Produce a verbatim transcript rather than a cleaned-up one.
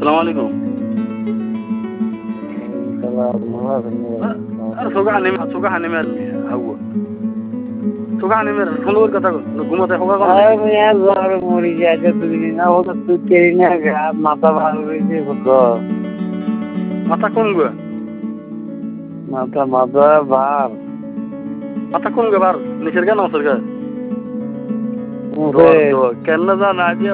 সালাম আলাইকুম সোগা হানি সোগা হানি মের হাওয়া সোগা হানি মের সুন্দর কথা ঘুমাতে হোগা কম আমি আর জ্বর মরি যাচ্ছে দুদিন না ও তো তুই কেরি না মাথা ভালো হয়েছে মাথা কম গো মাথা মাথা ভার মাথা কম গো বার নিচের গা নসের গা কেন না জানা